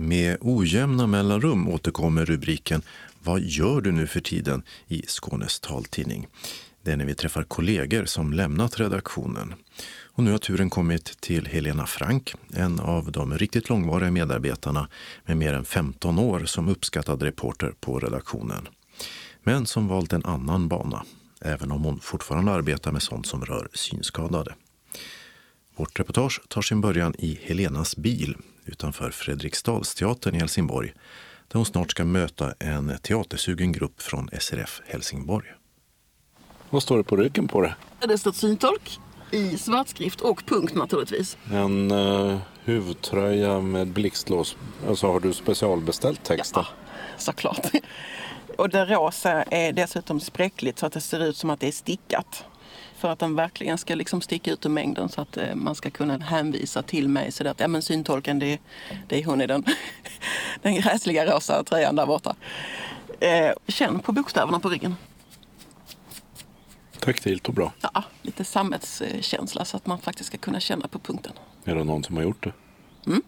Med ojämna mellanrum återkommer rubriken "Vad gör du nu för tiden?" i Skånes taltidning. Det är när vi träffar kollegor som lämnat redaktionen. Och nu har turen kommit till Helena Frank, en av de riktigt långvariga medarbetarna med mer än 15 år som uppskattad reporter på redaktionen. Men som valt en annan bana, även om hon fortfarande arbetar med sånt som rör synskadade. Vårt reportage tar sin början i Helenas bil utanför Fredriksdalsteatern i Helsingborg, där hon snart ska möta en teatersugen grupp från SRF Helsingborg. Vad står det på ryggen på det? Det står syntolk i svartskrift och punkt naturligtvis. En huvudtröja med blixtlås. Alltså har du specialbeställt texten? Ja, såklart. Och det rosa är dessutom spräckligt så att det ser ut som att det är stickat. För att den verkligen ska liksom sticka ut ur mängden så att man ska kunna hänvisa till mig. Så att men syntolken, det är hon i den gräsliga rosa tröjan där borta. Känn på bokstäverna på ryggen. Taktilt och bra. Ja, lite sammetskänsla så att man faktiskt ska kunna känna på punkten. Är det någon som har gjort det? Mm.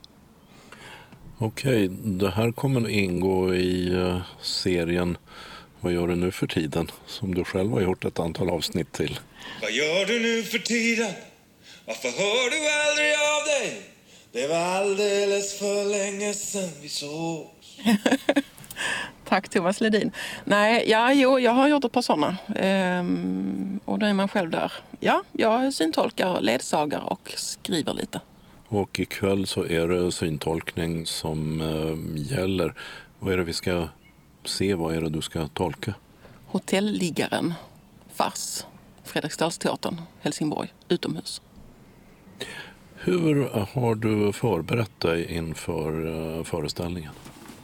Okej, det här kommer att ingå i serien Vad gör du nu för tiden? Som du själv har gjort ett antal avsnitt till. Vad gör du nu för tiden? Varför hör du aldrig av dig? Det var alldeles för länge sedan vi sågs. Tack Thomas Ledin. Nej, jag har gjort ett par sådana. Och då är man själv där. Ja, jag syntolkar, ledsagar och skriver lite. Och ikväll så är det syntolkning som gäller. Vad är det vi ska se? Vad är det du ska tolka? Hotelliggaren, fars, Fredriksdalsteatern, Helsingborg, utomhus. Hur har du förberett dig inför föreställningen?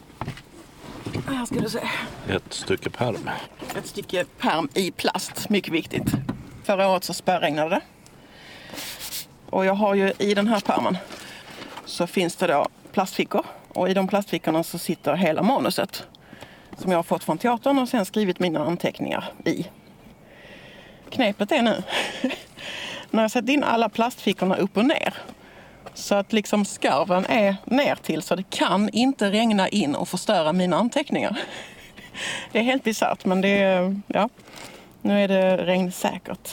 Här ska du se. Ett stycke pärm. Ett stycke pärm i plast, mycket viktigt. Förra året så spöregnade det. Och jag har ju i den här pärmen så finns det då plastfickor. Och i de plastfickorna så sitter hela manuset som jag har fått från teatern och sen skrivit mina anteckningar i. Knepet är nu när jag sätter in alla plastfickorna upp och ner så att liksom skarven är ner till så det kan inte regna in och förstöra mina anteckningar. Det är helt bisarrt men det är, ja, nu är det regnsäkert.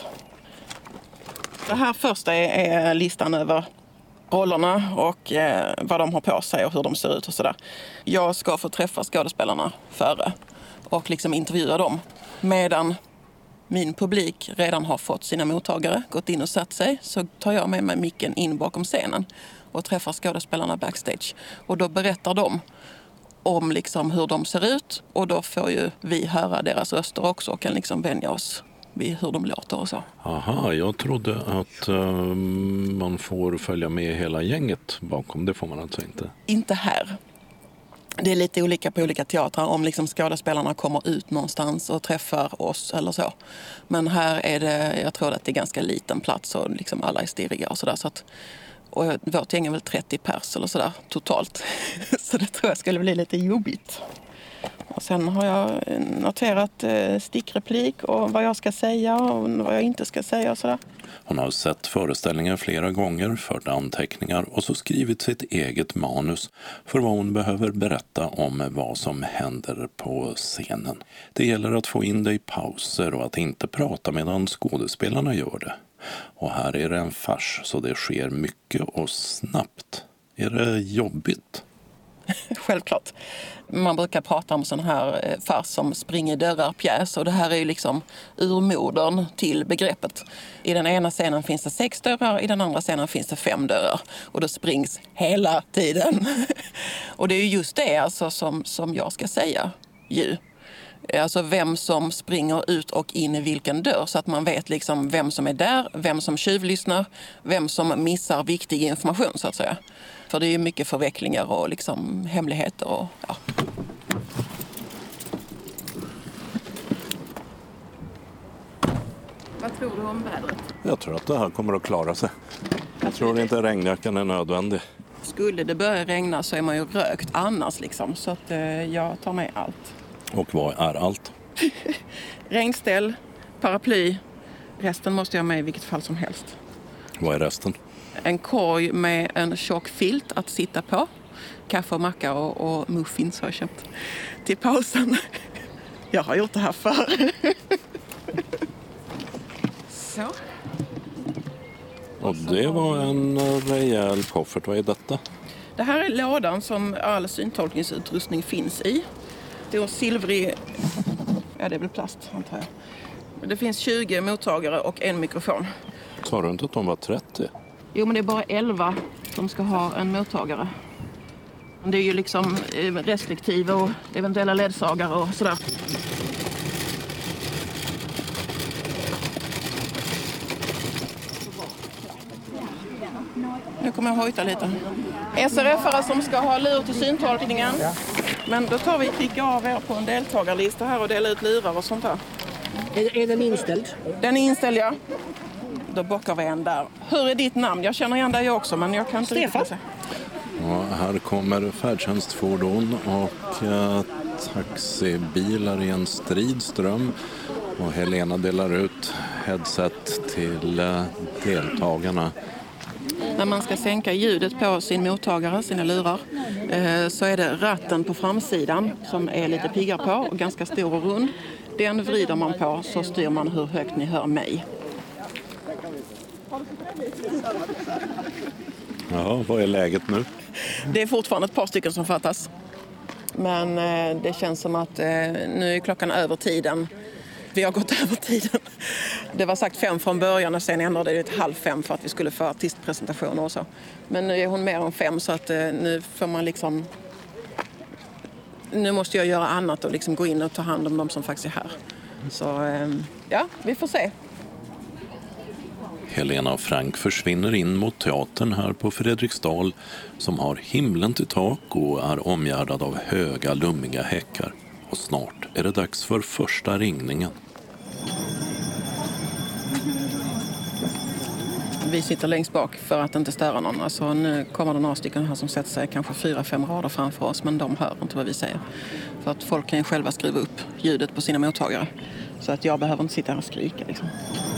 Det här första är listan över rollerna och vad de har på sig och hur de ser ut och sådär. Jag ska få träffa skådespelarna före och liksom intervjua dem medan min publik redan har fått sina mottagare, gått in och satt sig, så tar jag med mig micken in bakom scenen och träffar skådespelarna backstage. Och då berättar de om liksom hur de ser ut och då får ju vi höra deras röster också och kan liksom vänja oss vid hur de låter och så. Aha, jag trodde att man får följa med hela gänget bakom. Det får man alltså inte. Inte här. Det är lite olika på olika teatrar om liksom skådespelarna kommer ut någonstans och träffar oss eller så. Men här är det, jag tror att det är ganska liten plats och liksom alla är stirriga och sådär. Så att, och vårt gäng är väl 30 pers eller sådär totalt. Så det tror jag skulle bli lite jobbigt. Och sen har jag noterat stickreplik och vad jag ska säga och vad jag inte ska säga och sådär. Hon har sett föreställningar flera gånger, fört anteckningar och så skrivit sitt eget manus för vad hon behöver berätta om vad som händer på scenen. Det gäller att få in det i pauser och att inte prata medan skådespelarna gör det. Och här är det en fars så det sker mycket och snabbt. Är det jobbigt? Självklart. Man brukar prata om sån här fars som springer dörrar pjäs och det här är ju liksom urmodern till begreppet. I den ena scenen finns det 6 dörrar, i den andra scenen finns det 5 dörrar och då springs hela tiden. Och det är ju just det alltså som jag ska säga ju. Alltså vem som springer ut och in i vilken dörr så att man vet liksom vem som är där, vem som tjuvlyssnar, vem som missar viktig information så att säga. För det är ju mycket förvecklingar och liksom hemligheter och ja. Vad tror du om vädret? Jag tror att det här kommer att klara sig. Jag tror inte regnjackan är nödvändig. Skulle det börja regna så är man ju rökt annars liksom. Så att jag tar med allt. Och vad är allt? Regnställ, paraply. Resten måste jag ha med i vilket fall som helst. Vad är resten? En korg med en tjock filt att sitta på. kaffe och macka och muffins har jag köpt till pausen. Jag har gjort det här förr. Så. Och det var en rejäl koffert. Vad är detta? Det här är lådan som all syntolkningsutrustning finns i. Det är silvrig, ja det är väl plast antar jag. Det finns 20 mottagare och en mikrofon. Sa du inte att de var 30? Jo, men det är bara 11 som ska ha en mottagare. Det är ju liksom restriktiva och eventuella ledsagare och sådär. Nu kommer jag hojta lite. SRF-are som ska ha lur till syntolkningen. Men då tar vi pricka av er på en deltagarlista här och delar ut lurar och sånt här. Är den inställd? Den är inställd, ja. Då bockar vi en där. Hur är ditt namn? Jag känner igen dig också, men jag kan inte riktigt säga. Ja, här kommer färdtjänstfordon och taxibilar i en strid ström. Och Helena delar ut headset till deltagarna. När man ska sänka ljudet på sin mottagare, sina lurar, så är det ratten på framsidan som är lite piggar på och ganska stor och rund. Den vrider man på så styr man hur högt ni hör mig. Ja, vad är läget nu? Det är fortfarande ett par stycken som fattas. Men det känns som att nu är klockan över tiden. Vi har gått över tiden. Det var sagt 5 från början och sen ändrade det till 4:30 för att vi skulle få artistpresentationer och så. Men nu är hon mer än 5 så att nu får man liksom... Nu måste jag göra annat och liksom gå in och ta hand om de som faktiskt är här. Så ja, vi får se. Helena och Frank försvinner in mot teatern här på Fredriksdal som har himlen till tak och är omgärdad av höga lummiga häckar. Och snart är det dags för första ringningen. Vi sitter längst bak för att inte störa någon. Alltså, nu kommer det några stycken här som sätter sig kanske 4-5 rader framför oss, men de hör inte vad vi säger. För att folk kan ju själva skriva upp ljudet på sina mottagare. Så att jag behöver inte sitta här och skrika liksom.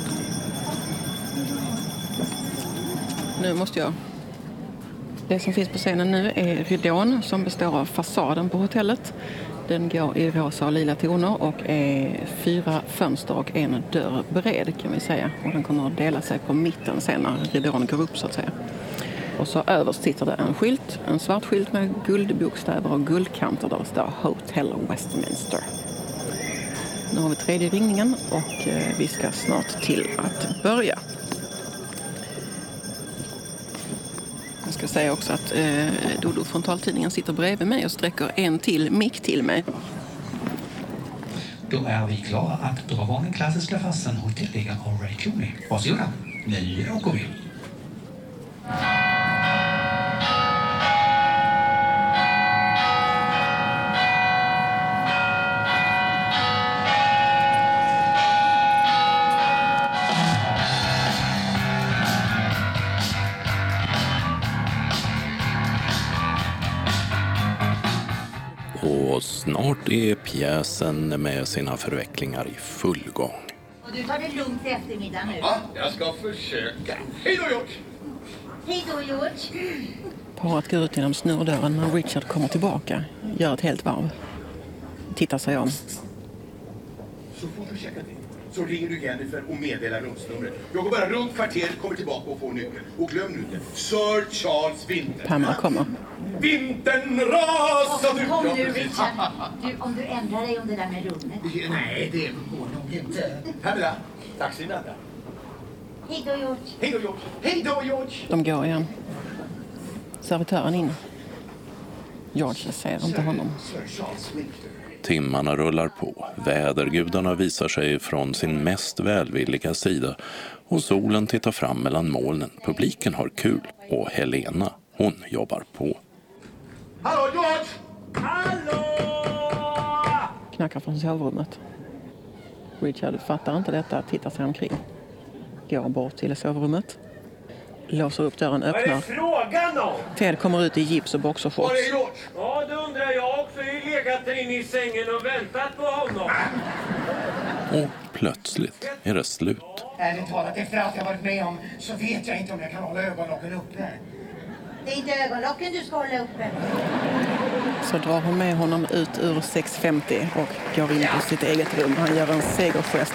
Nu måste jag... Det som finns på scenen nu är ridån som består av fasaden på hotellet. Den går i rosa och lila toner och är 4 fönster och en dörr bred kan vi säga. Och den kommer att dela sig på mitten sen när ridån går upp så att säga. Och så överst sitter det en skylt, en svart skylt med guldbokstäver och guldkanter där det står Hotel Westminster. Nu har vi 3:e ringningen och vi ska snart till att börja. Jag ska säga också att Dodo Frontaltidningen sitter bredvid mig och sträcker en till mick till mig. Då är vi klara att dra igång den klassiska farsen Hotelliga av Ray Cooney. Varsågoda, nu åker vi. Och snart är pjäsen med sina förvecklingar i full gång. Och du tar det lugnt i eftermiddag nu. Ja, jag ska försöka. Hej då, George! Hej då, George. Paret går ut genom snurdörren när Richard kommer tillbaka. Gör ett helt varv. Tittar sig om. Så fort du checkat in så ringer du Jennifer och meddelar rumsnumret. Jag går bara runt kvarteret, kommer tillbaka och får nyckeln. Och glöm nu inte, Sir Charles Winter. Pamela kommer. Vintern rasar ut! Kom nu, Richard. Du, om du ändrar dig om det där med rummet. Nej, det går nog inte. Pamela, taxin är där. Hej då, George. Hej då, George! Hej då, George! De går igen. Servitören in. George ser inte honom. Sir Charles Winter. Timmarna rullar på, vädergudarna visar sig från sin mest välvilliga sida och solen tittar fram mellan molnen. Publiken har kul och Helena, hon jobbar på. Hallå, George! Hallå! Knackar från sovrummet. Richard fattar inte detta, tittar sig omkring. Går bort till sovrummet. Låser upp dörren, öppnar. Vad är frågan om? Ted kommer ut i gips och boxershorts. Var är George? Ja, det undrar jag också. Jag har ju legat där inne i sängen och väntat på honom. Och plötsligt är det slut. Ärligt talat, efter allt jag varit med om så vet jag inte om jag kan hålla ögonlocken uppe. Det är inte ögonlocken du ska hålla uppe. Så drar hon med honom ut ur 650 och går in på sitt eget rum. Han gör en segergest.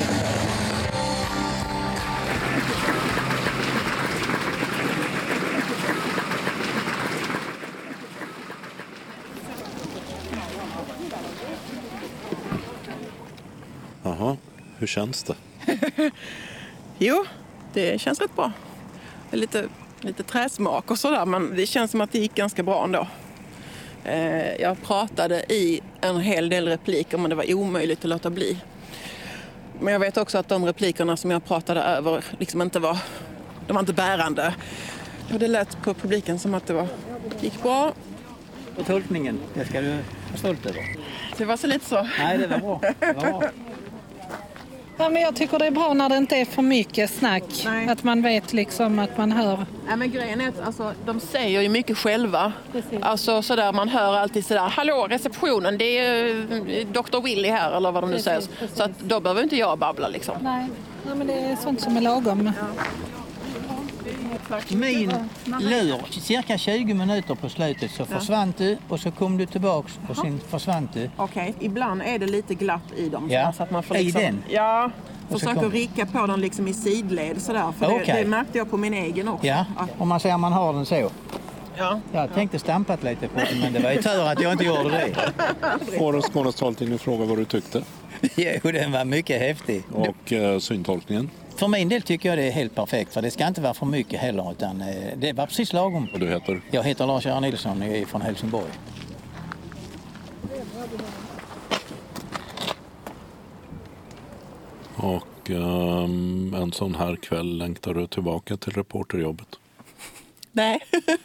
Jaha, hur känns det? Jo, det känns rätt bra. Det är lite träsmak och sådär, men det känns som att det gick ganska bra ändå. Jag pratade i en hel del repliker, men det var omöjligt att låta bli. Men jag vet också att de replikerna som jag pratade över liksom inte var bärande. Och det lät på publiken som att det gick bra. Och tolkningen, det ska du vara stolt över. Det var så lite så. Nej, det var bra. Det var bra. Ja, men jag tycker det är bra när det inte är för mycket snack. Nej. Att man vet liksom att man hör. Ja, men grejen är att alltså, de säger ju mycket själva. Alltså sådär, man hör alltid sådär, hallå receptionen, det är Dr. Willy här eller vad de nu säger. Så att då behöver inte jag babbla liksom. Nej, ja, men det är sånt som är lagom. Ja. Min lur, cirka 20 minuter på slutet så försvann du och så kom du tillbaks och sen försvann du. Okej, ibland är det lite glapp i dem. Ja, så att man får liksom, i den? Ja, försöker ricka på dem liksom i sidled sådär. För det märkte jag på min egen också. Ja, om man säger man har den så. Ja. Jag tänkte stampat lite på det, men det var ju tur att jag inte gjorde det. Årets Skånes taltidning fråga vad du tyckte. Jo, den var mycket häftig. Och syntolkningen? För min del tycker jag det är helt perfekt, för det ska inte vara för mycket heller, utan det var precis lagom. Och du heter? Jag heter Lars-Göran Nilsson, jag är från Helsingborg. Och en sån här kväll längtar du tillbaka till reporterjobbet? Nej.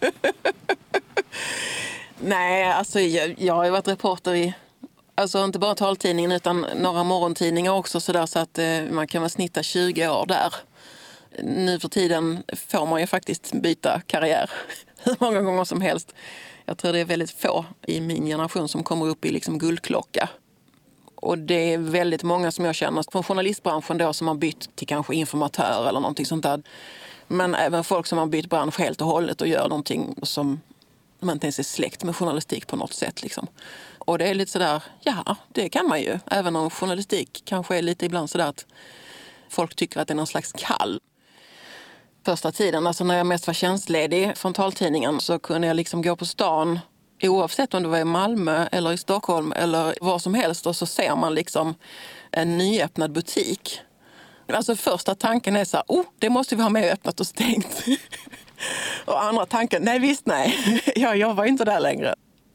Nej, alltså jag har ju varit reporter i, alltså inte bara taltidningen utan några morgontidningar också så att man kan väl snitta 20 år där. Nu för tiden får man ju faktiskt byta karriär hur många gånger som helst. Jag tror det är väldigt få i min generation som kommer upp i liksom guldklocka. Och det är väldigt många som jag känner från journalistbranschen då som har bytt till kanske informatör eller någonting sånt där. Men även folk som har bytt bransch helt och hållet och gör någonting som man inte ens är släkt med journalistik på något sätt. Liksom. Och det är lite sådär, ja det kan man ju. Även om journalistik kanske är lite ibland sådär att folk tycker att det är någon slags kall. Första tiden, alltså när jag mest var tjänstledig från taltidningen så kunde jag liksom gå på stan oavsett om det var i Malmö eller i Stockholm eller var som helst och så ser man liksom en nyöppnad butik. Alltså första tanken är så här, det måste vi ha med öppnat och stängt. Och andra tanken, nej. Jag jobbar inte där längre.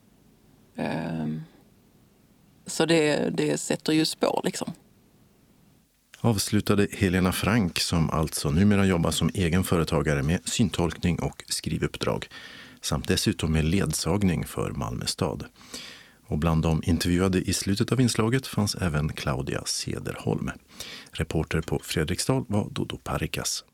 Så det sätter ju spår liksom. Avslutade Helena Frank som alltså numera jobbar som egen företagare med syntolkning och skrivuppdrag samt dessutom med ledsagning för Malmö stad. Och bland de intervjuade i slutet av inslaget fanns även Claudia Cederholm. Reporter på Fredriksdal var Dodo Parikas.